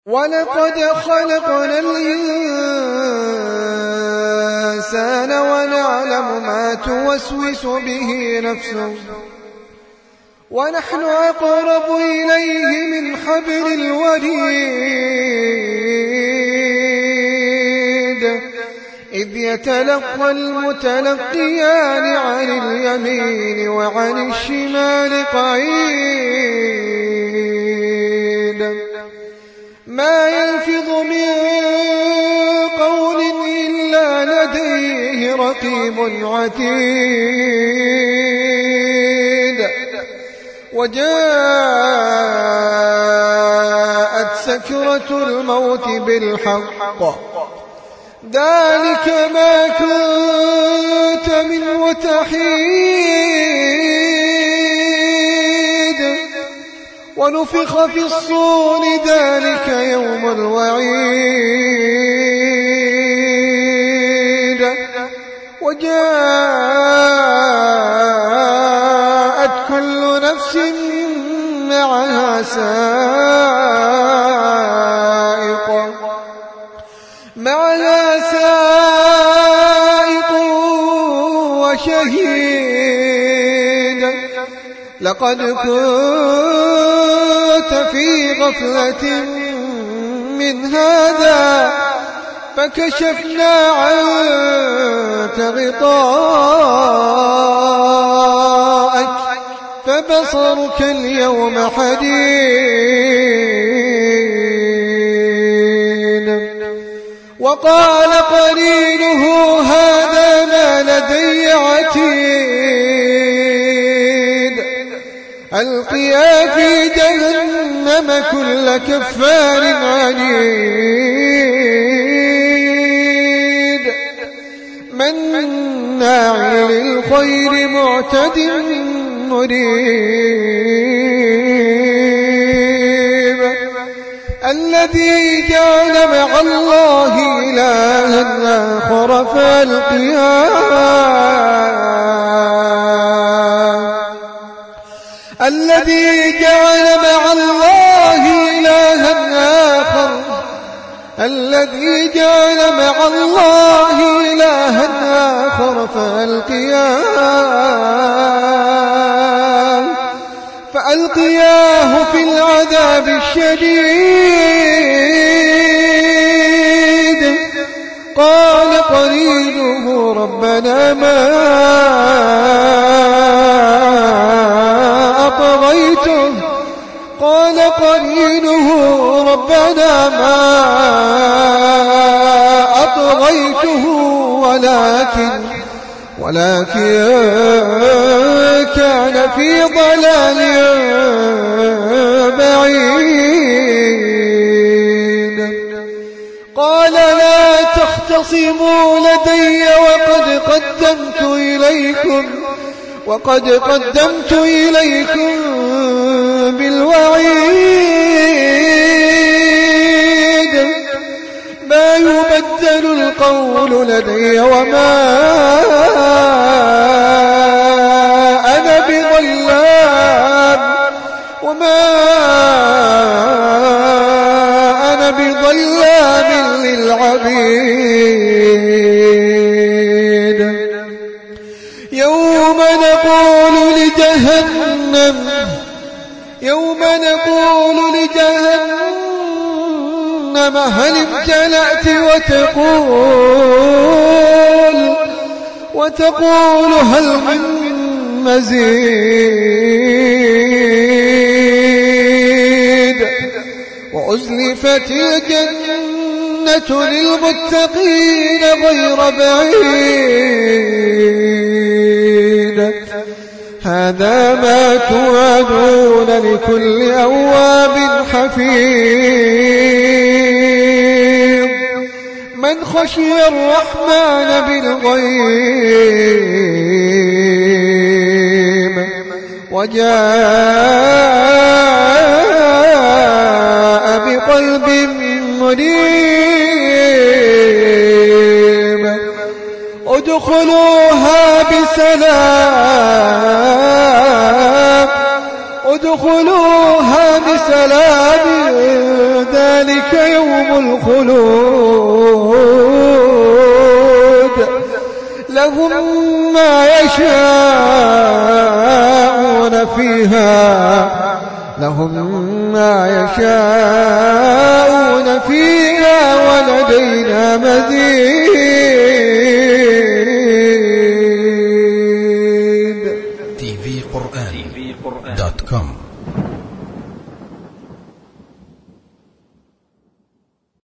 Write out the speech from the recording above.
ولقد خلقنا الإنسان ونعلم ما توسوس به نفسه ونحن أقرب إليه من حبل الوريد إذ يتلقى المتلقيان عن اليمين وعن الشمال قعيد ما يلفظ من قول إلا لديه رقيب عتيد وجاءت سكرة الموت بالحق ذلك ما كنت منه تحيد ونفخ في الصور ذلك يوم الوعيد وجاءت كل نفس معها سائق وشهيد لقد كنت في غفلة من هذا فكشفنا عنك غطاءك فبصرك اليوم حديد وقال قرينه هذا ما لدي عتيد ألقيا في جهنم كل كفار عنيد مناع للخير معتد مريب الذي جعل مع الله إلها آخر الذي جعل مع الله إلها آخر فألقياه في العذاب الشديد قال قرينه ربنا ما أطغيته ولكن كان في ضلال بعيد قال لا تختصموا لدي وقد قدمت إليكم بالوعيد ما يبدل القول لدي وما أنا بظلام للعبيد يوم نقول لجهنم هل امتلأت وتقول هل من مزيد وأزلفت الجنة للمتقين غير بعيد هذا ما توعدون لكل أواب حفيظ من خشي الرحمن بالغيب وجاء بقلب منيب ادخلوها بسلام ذلك ذلك يوم الخلود لهم ما يشاءون فيها ولدينا مزيد. tvquran.com